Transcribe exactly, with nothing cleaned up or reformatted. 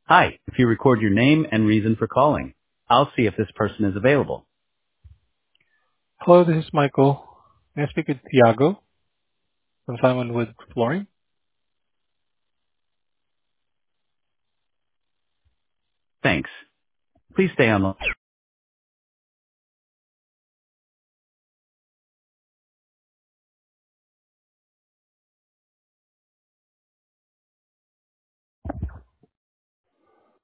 Hi, if you record your name and reason for calling, I'll see if this person is available. Hello, this is Michael. May I speak with Tiago from Simon Wood Flooring? Thanks. Please stay on the